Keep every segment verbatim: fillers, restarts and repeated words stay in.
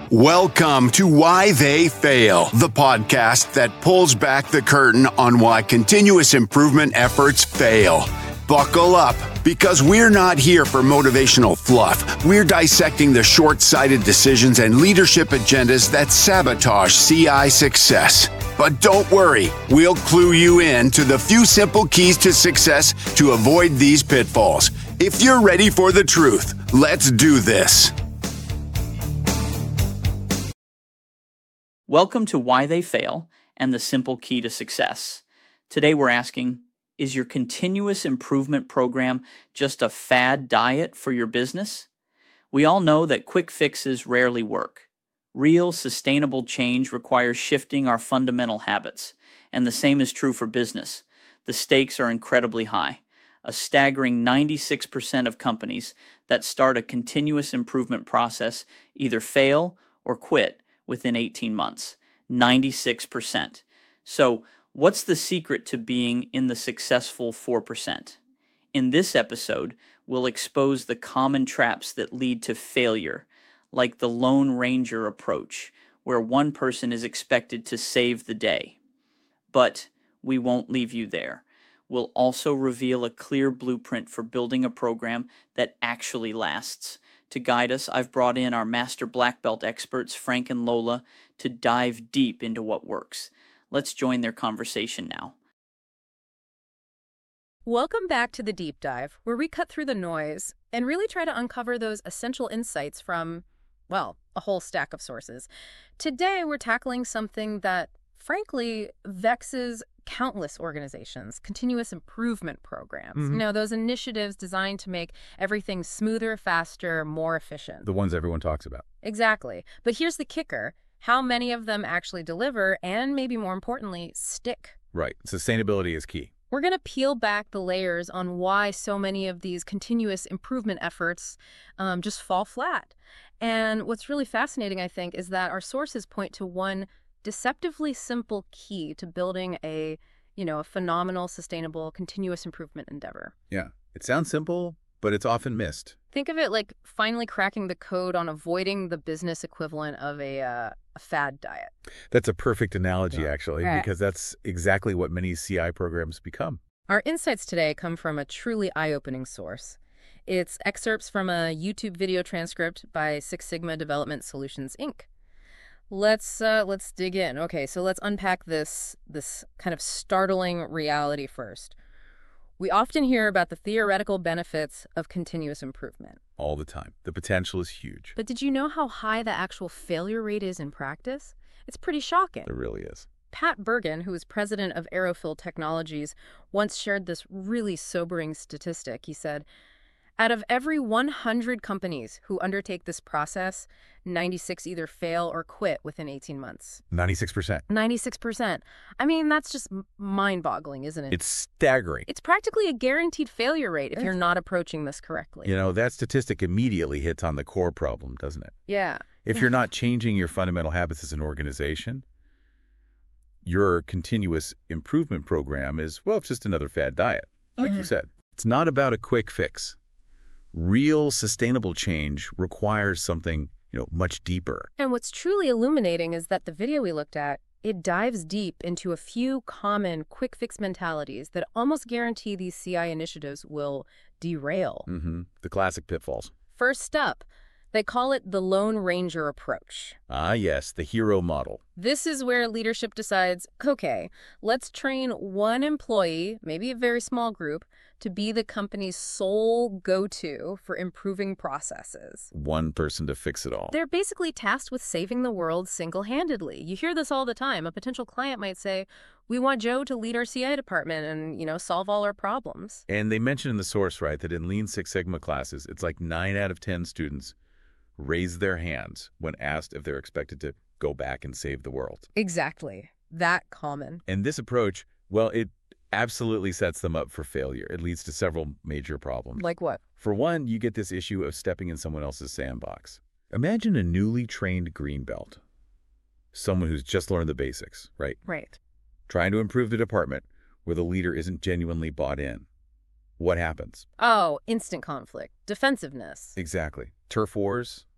Welcome to Why They Fail, the podcast that pulls back the curtain on why continuous improvement efforts fail. Buckle up, because we're not here for motivational fluff. We're dissecting the short-sighted decisions and leadership agendas that sabotage C I success. But don't worry, we'll clue you in to the few simple keys to success to avoid these pitfalls. If you're ready for the truth, let's do this. Welcome to Why They Fail and the Simple Key to Success. Today we're asking, is your continuous improvement program just a fad diet for your business? We all know that quick fixes rarely work. Real, sustainable change requires shifting our fundamental habits, and the same is true for business. The stakes are incredibly high. A staggering ninety-six percent of companies that start a continuous improvement process either fail or quit within eighteen months. ninety-six percent. So, what's the secret to being in the successful four percent? In this episode, we'll expose the common traps that lead to failure, like the Lone Ranger approach, where one person is expected to save the day. But we won't leave you there. We'll also reveal a clear blueprint for building a program that actually lasts. To guide us, I've brought in our master black belt experts, Frank and Lola, to dive deep into what works. Let's join their conversation now. Welcome back to The Deep Dive, where we cut through the noise and really try to uncover those essential insights from, well, a whole stack of sources. Today, we're tackling something that, frankly, vexes countless organizations: continuous improvement programs. Mm-hmm. You know, those initiatives designed to make everything smoother, faster, more efficient. The ones everyone talks about. Exactly. But here's the kicker: how many of them actually deliver and, maybe more importantly, stick? Right. Sustainability is key. We're going to peel back the layers on why so many of these continuous improvement efforts um, just fall flat. And what's really fascinating, I think, is that our sources point to one deceptively simple key to building a, you know, a phenomenal, sustainable, continuous improvement endeavor. Yeah. It sounds simple, but it's often missed. Think of it like finally cracking the code on avoiding the business equivalent of a, uh, a fad diet. That's a perfect analogy, actually, Right. because that's exactly what many C I programs become. Our insights today come from a truly eye-opening source. It's excerpts from a YouTube video transcript by Six Sigma Development Solutions, Incorporated. Let's uh, let's dig in. Okay, so let's unpack this this kind of startling reality first. We often hear about the theoretical benefits of continuous improvement. All the time. The potential is huge. But did you know how high the actual failure rate is in practice? It's pretty shocking. It really is. Pat Bergen, who is president of Aerofill Technologies, once shared this really sobering statistic. He said, out of every one hundred companies who undertake this process, ninety-six either fail or quit within eighteen months. ninety-six percent. ninety-six percent. I mean, that's just mind-boggling, isn't it? It's staggering. It's practically a guaranteed failure rate if you're not approaching this correctly. You know, that statistic immediately hits on the core problem, doesn't it? Yeah. If you're not changing your fundamental habits as an organization, your continuous improvement program is, well, it's just another fad diet, like Mm-hmm. you said. It's not about a quick fix. Real sustainable change requires something, you know, much deeper. And what's truly illuminating is that the video we looked at, it dives deep into a few common quick fix mentalities that almost guarantee these C I initiatives will derail. Mm-hmm. The classic pitfalls. First up, they call it the Lone Ranger approach. Ah, yes, the hero model. This is where leadership decides, okay, let's train one employee, maybe a very small group, to be the company's sole go-to for improving processes. One person to fix it all. They're basically tasked with saving the world single-handedly. You hear this all the time. A potential client might say, we want Joe to lead our C I department and, you know, solve all our problems. And they mention in the source, right, that in Lean Six Sigma classes, it's like nine out of ten students raise their hands when asked if they're expected to go back and save the world. Exactly. That common. And this approach, well, it absolutely sets them up for failure. It leads to several major problems. Like what? For one, you get this issue of stepping in someone else's sandbox. Imagine a newly trained green belt, someone who's just learned the basics, right? Right. Trying to improve the department where the leader isn't genuinely bought in. What happens? Oh, instant conflict. Defensiveness. Exactly. Turf wars,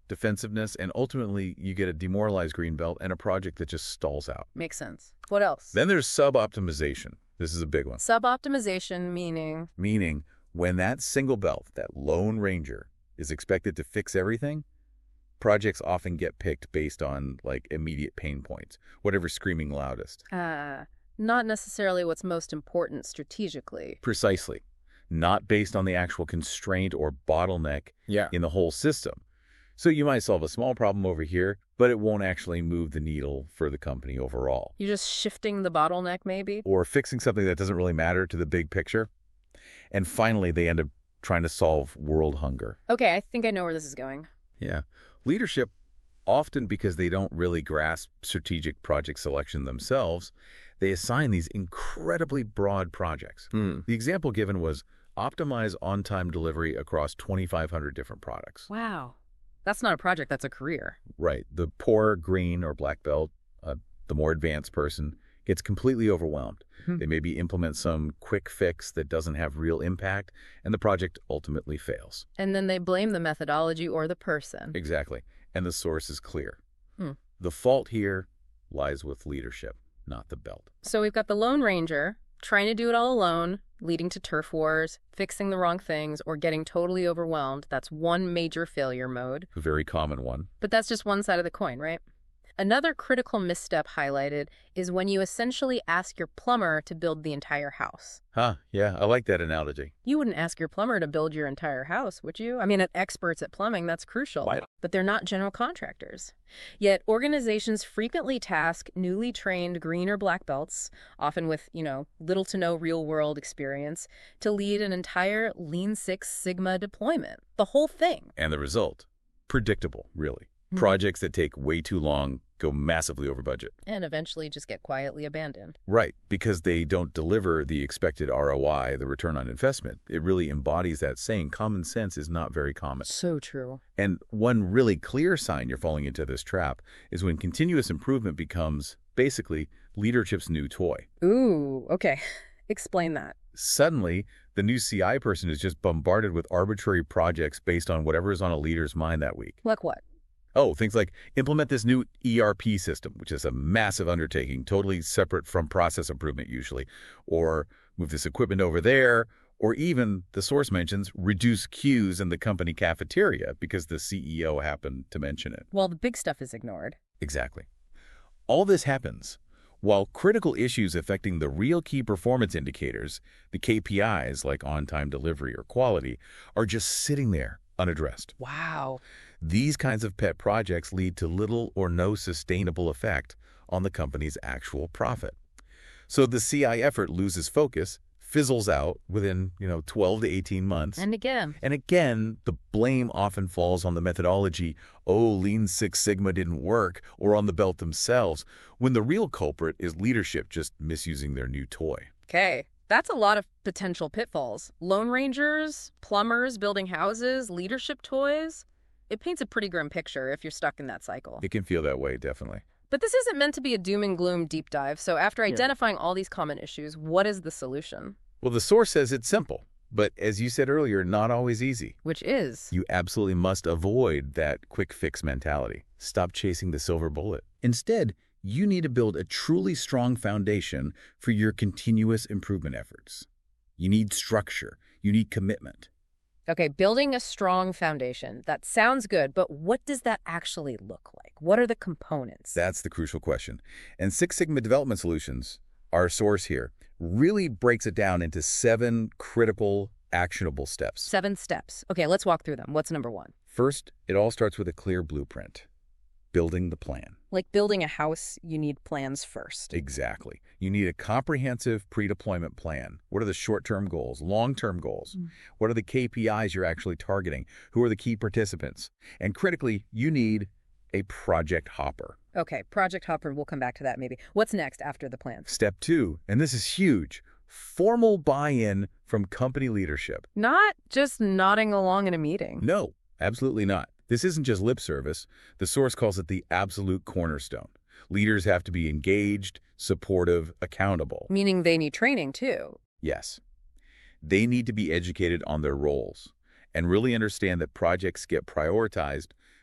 defensiveness, and ultimately you get a demoralized greenbelt and a project that just stalls out. Makes sense. What else? Then there's sub-optimization. This is a big one. Sub-optimization meaning? Meaning when that single belt, that lone ranger, is expected to fix everything, projects often get picked based on like immediate pain points, whatever's screaming loudest. Uh, not necessarily what's most important strategically. Precisely. Not based on the actual constraint or bottleneck Yeah. in the whole system. So you might solve a small problem over here, but it won't actually move the needle for the company overall. You're just shifting the bottleneck, maybe? Or fixing something that doesn't really matter to the big picture. And finally, they end up trying to solve world hunger. Okay, I think I know where this is going. Yeah. Leadership, often because they don't really grasp strategic project selection themselves, they assign these incredibly broad projects. Hmm. The example given was optimize on-time delivery across twenty-five hundred different products. Wow. That's not a project, that's a career. Right. The poor green or black belt, uh, the more advanced person, gets completely overwhelmed. Hmm. They maybe implement some quick fix that doesn't have real impact, and the project ultimately fails. And then they blame the methodology or the person. Exactly. And the source is clear. Hmm. The fault here lies with leadership, not the belt. So we've got the Lone Ranger trying to do it all alone, leading to turf wars, fixing the wrong things, or getting totally overwhelmed. That's one major failure mode. A very common one. But that's just one side of the coin, right? Another critical misstep highlighted is when you essentially ask your plumber to build the entire house. Huh, yeah, I like that analogy. You wouldn't ask your plumber to build your entire house, would you? I mean, at experts at plumbing, that's crucial. Right. But they're not general contractors. Yet organizations frequently task newly trained green or black belts, often with, you know, little to no real-world experience, to lead an entire Lean Six Sigma deployment. The whole thing. And the result? Predictable, really. Hmm. Projects that take way too long go massively over budget. And eventually just get quietly abandoned. Right, because they don't deliver the expected R O I, the return on investment. It really embodies that saying common sense is not very common. So true. And one really clear sign you're falling into this trap is when continuous improvement becomes, basically, leadership's new toy. Ooh, okay. Explain that. Suddenly, the new C I person is just bombarded with arbitrary projects based on whatever is on a leader's mind that week. Like what? Oh, things like implement this new E R P system, which is a massive undertaking, totally separate from process improvement usually, or move this equipment over there, or even, the source mentions, reduce queues in the company cafeteria because the C E O happened to mention it. Well, the big stuff is ignored. Exactly. All this happens while critical issues affecting the real key performance indicators, the K P Is like on-time delivery or quality, are just sitting there unaddressed. Wow. These kinds of pet projects lead to little or no sustainable effect on the company's actual profit. So the C I effort loses focus, fizzles out within, you know, twelve to eighteen months. And again. And again, the blame often falls on the methodology, oh, Lean Six Sigma didn't work, or on the belt themselves, when the real culprit is leadership just misusing their new toy. Okay. That's a lot of potential pitfalls. Lone Rangers, plumbers building houses, leadership toys. It paints a pretty grim picture if you're stuck in that cycle. It can feel that way, definitely. But this isn't meant to be a doom and gloom deep dive. So after identifying all these common issues, what is the solution? Well, the source says it's simple, but as you said earlier, not always easy. Which is? You absolutely must avoid that quick fix mentality. Stop chasing the silver bullet. Instead, you need to build a truly strong foundation for your continuous improvement efforts. You need structure. You need commitment. Okay, building a strong foundation. That sounds good, but what does that actually look like? What are the components? That's the crucial question. And Six Sigma Development Solutions, our source here, really breaks it down into seven critical, actionable steps. Seven steps. Okay, let's walk through them. What's number one? First, it all starts with a clear blueprint. Building the plan. Like building a house, you need plans first. Exactly. You need a comprehensive pre-deployment plan. What are the short-term goals, long-term goals? Mm. What are the K P Is you're actually targeting? Who are the key participants? And critically, you need a project hopper. Okay, Project Hopper, we'll come back to that maybe. What's next after the plan? Step two, and this is huge, formal buy-in from company leadership. Not just nodding along in a meeting. No, absolutely not. This isn't just lip service. The source calls it the absolute cornerstone. Leaders have to be engaged, supportive, accountable. Meaning they need training too. Yes. They need to be educated on their roles and really understand that projects get prioritized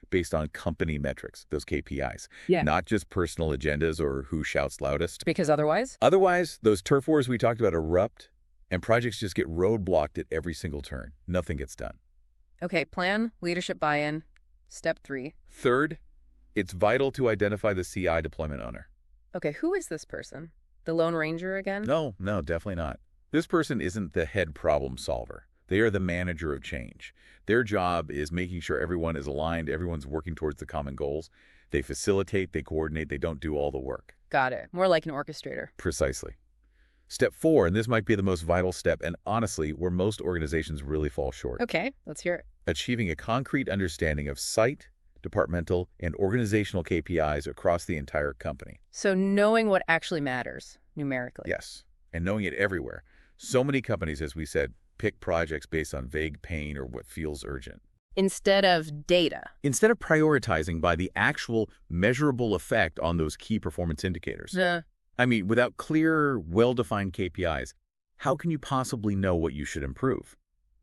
based on company metrics, those K P Is. Yeah. Not just personal agendas or who shouts loudest. Because otherwise? Otherwise, those turf wars we talked about erupt, and projects just get roadblocked at every single turn. Nothing gets done. Okay, plan, leadership buy-in. Step three. Third, it's vital to identify the C I deployment owner. Okay, who is this person? The Lone Ranger again? No, no, definitely not. This person isn't the head problem solver. They are the manager of change. Their job is making sure everyone is aligned, everyone's working towards the common goals. They facilitate, they coordinate, they don't do all the work. Got it. More like an orchestrator. Precisely. Step four, and this might be the most vital step, and honestly, where most organizations really fall short. Okay, let's hear it. Achieving a concrete understanding of site, departmental, and organizational K P Is across the entire company. So knowing what actually matters, numerically. Yes, and knowing it everywhere. So many companies, as we said, pick projects based on vague pain or what feels urgent. Instead of data. Instead of prioritizing by the actual measurable effect on those key performance indicators. Uh, I mean, without clear, well-defined K P Is, how can you possibly know what you should improve?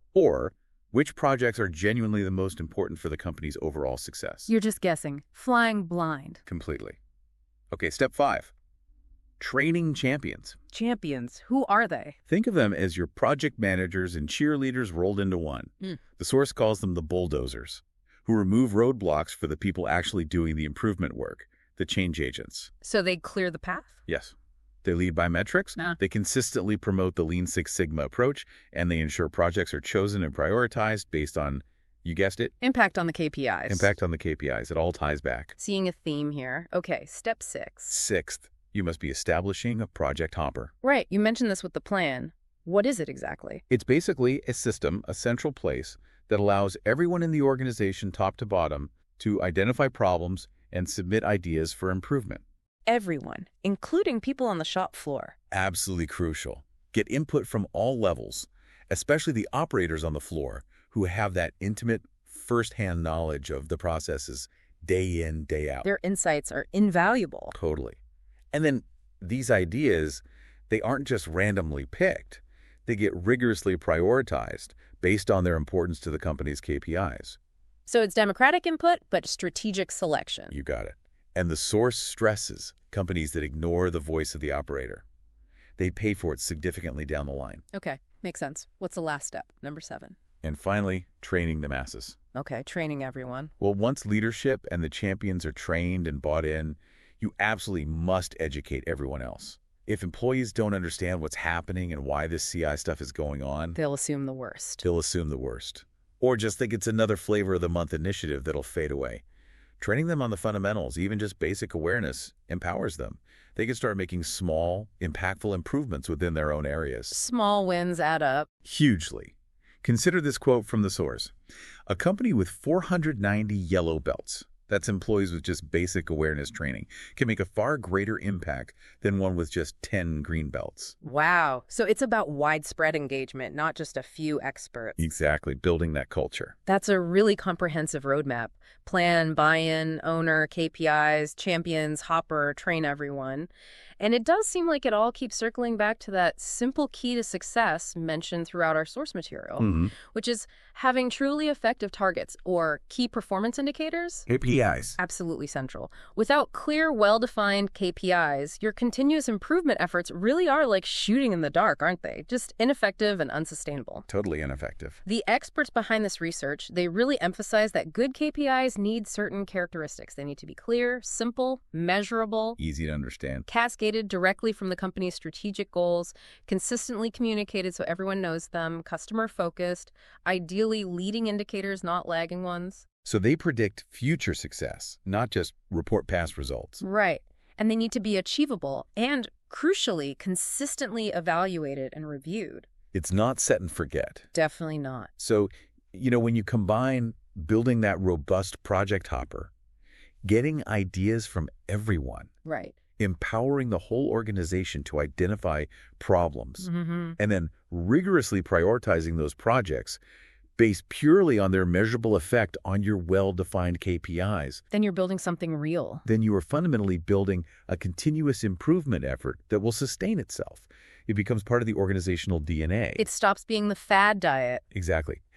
Or which projects are genuinely the most important for the company's overall success? You're just guessing. Flying blind. Completely. Okay, step five. Training champions. Champions. Who are they? Think of them as your project managers and cheerleaders rolled into one. Mm. The source calls them the bulldozers, who remove roadblocks for the people actually doing the improvement work, the change agents. So they clear the path? Yes. They lead by metrics, Nah. they consistently promote the Lean Six Sigma approach, and they ensure projects are chosen and prioritized based on, you guessed it, Impact on the K P Is. impact on the K P Is. It all ties back. Seeing a theme here. Okay, step six. Sixth, you must be establishing a project hopper. Right, you mentioned this with the plan. What is it exactly? It's basically a system, a central place, that allows everyone in the organization, top to bottom, to identify problems and submit ideas for improvement. Everyone, including people on the shop floor. Absolutely crucial. Get input from all levels, especially the operators on the floor who have that intimate, first-hand knowledge of the processes day in, day out. Their insights are invaluable. Totally. And then these ideas, they aren't just randomly picked. They get rigorously prioritized based on their importance to the company's K P Is. So it's democratic input, but strategic selection. You got it. And the source stresses companies that ignore the voice of the operator. They pay for it significantly down the line. Okay, makes sense. What's the last step? Number seven. And finally, training the masses. Okay, training everyone. Well, once leadership and the champions are trained and bought in, you absolutely must educate everyone else. If employees don't understand what's happening and why this C I stuff is going on, They'll assume the worst. they'll assume the worst. Or just think it's another flavor of the month initiative that'll fade away. Training them on the fundamentals, even just basic awareness, empowers them. They can start making small, impactful improvements within their own areas. Small wins add up. Hugely. Consider this quote from the source. A company with four hundred ninety yellow belts, that's employees with just basic awareness training, can make a far greater impact than one with just ten green belts. Wow. So it's about widespread engagement, not just a few experts. Exactly, building that culture. That's a really comprehensive roadmap. Plan, buy-in, owner, K P Is, champions, hopper, train everyone. And it does seem like it all keeps circling back to that simple key to success mentioned throughout our source material, Mm-hmm. which is having truly effective targets or key performance indicators. K P Is. Absolutely central. Without clear, well-defined K P Is, your continuous improvement efforts really are like shooting in the dark, aren't they? Just ineffective and unsustainable. Totally ineffective. The experts behind this research, they really emphasize that good K P Is need certain characteristics. They need to be clear, simple, measurable, Easy to understand. cascaded directly from the company's strategic goals, consistently communicated so everyone knows them, customer-focused, ideally leading indicators, not lagging ones. So they predict future success, not just report past results. Right. And they need to be achievable and, crucially, consistently evaluated and reviewed. It's not set and forget. Definitely not. So, you know, when you combine building that robust project hopper, getting ideas from everyone, Right. empowering the whole organization to identify problems, Mm-hmm. and then rigorously prioritizing those projects based purely on their measurable effect on your well-defined K P Is, Then you're building something real. then you are fundamentally building a continuous improvement effort that will sustain itself. It becomes part of the organizational D N A. It stops being the fad diet. Exactly.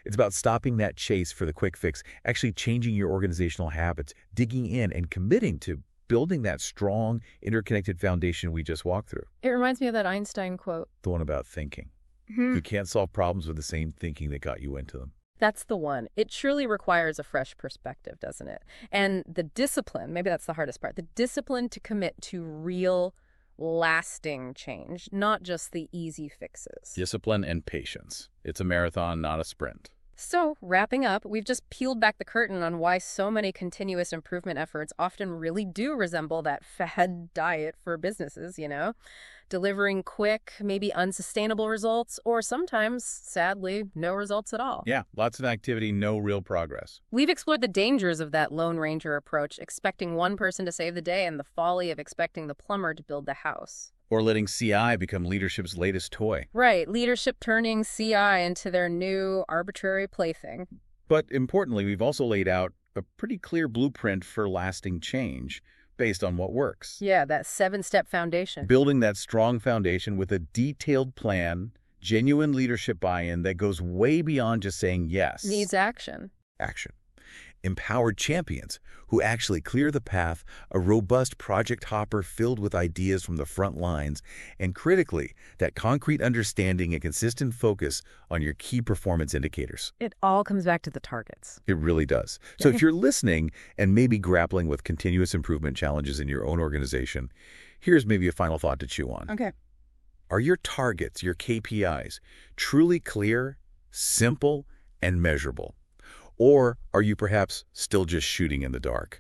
It's about stopping that chase for the quick fix, actually changing your organizational habits, digging in and committing to building that strong, interconnected foundation we just walked through. It reminds me of that Einstein quote. The one about thinking. Hmm. You can't solve problems with the same thinking that got you into them. That's the one. It truly requires a fresh perspective, doesn't it? And the discipline, maybe that's the hardest part, the discipline to commit to real, lasting change, not just the easy fixes. Discipline and patience. It's a marathon, not a sprint. So, wrapping up, we've just peeled back the curtain on why so many continuous improvement efforts often really do resemble that fad diet for businesses, you know? Delivering quick, maybe unsustainable results, or sometimes, sadly, no results at all. Yeah, lots of activity, no real progress. We've explored the dangers of that Lone Ranger approach, expecting one person to save the day, and the folly of expecting the plumber to build the house. Or letting C I become leadership's latest toy. Right, leadership turning C I into their new arbitrary plaything. But importantly, we've also laid out a pretty clear blueprint for lasting change based on what works. Yeah, that seven-step foundation. Building that strong foundation with a detailed plan, genuine leadership buy-in that goes way beyond just saying yes. Needs action. Action. Empowered champions who actually clear the path, a robust project hopper filled with ideas from the front lines, and critically, that concrete understanding and consistent focus on your key performance indicators. It all comes back to the targets. It really does. So if you're listening and maybe grappling with continuous improvement challenges in your own organization, here's maybe a final thought to chew on. Okay. Are your targets, your K P Is, truly clear, simple, and measurable? Or are you perhaps still just shooting in the dark?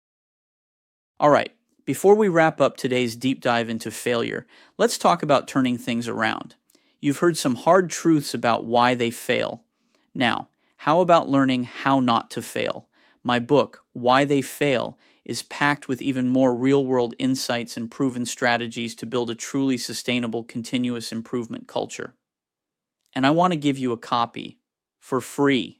All right, before we wrap up today's deep dive into failure, let's talk about turning things around. You've heard some hard truths about why they fail. Now, how about learning how not to fail? My book, Why They Fail, is packed with even more real-world insights and proven strategies to build a truly sustainable continuous improvement culture. And I want to give you a copy for free.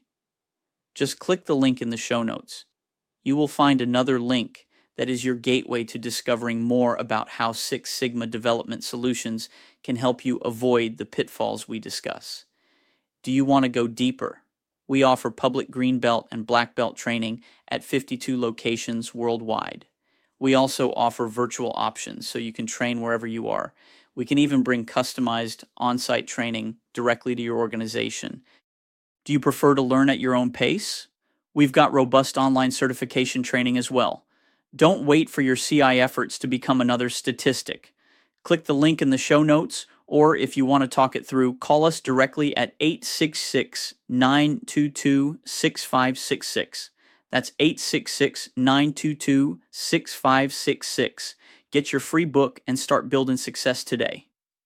Just click the link in the show notes. You will find another link that is your gateway to discovering more about how Six Sigma Development Solutions can help you avoid the pitfalls we discuss. Do you want to go deeper? We offer public green belt and black belt training at fifty-two locations worldwide. We also offer virtual options so you can train wherever you are. We can even bring customized on-site training directly to your organization. Do you prefer to learn at your own pace? We've got robust online certification training as well. Don't wait for your C I efforts to become another statistic. Click the link in the show notes, or if you want to talk it through, call us directly at eight six six, nine two two, six five six six. That's eight six six, nine two two, six five six six. Get your free book and start building success today.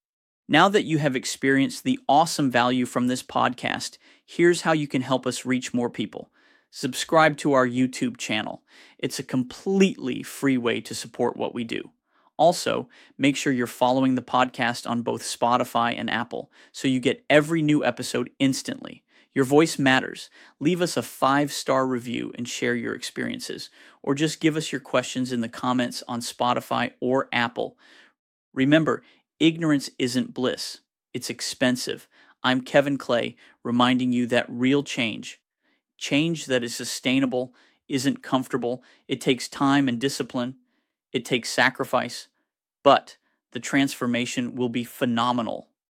Now that you have experienced the awesome value from this podcast, here's how you can help us reach more people. Subscribe to our YouTube channel. It's a completely free way to support what we do. Also, make sure you're following the podcast on both Spotify and Apple so you get every new episode instantly. Your voice matters. Leave us a five-star review and share your experiences, or just give us your questions in the comments on Spotify or Apple. Remember, ignorance isn't bliss. It's expensive. I'm Kevin Clay, reminding you that real change, change that is sustainable, isn't comfortable. It takes time and discipline. It takes sacrifice. But the transformation will be phenomenal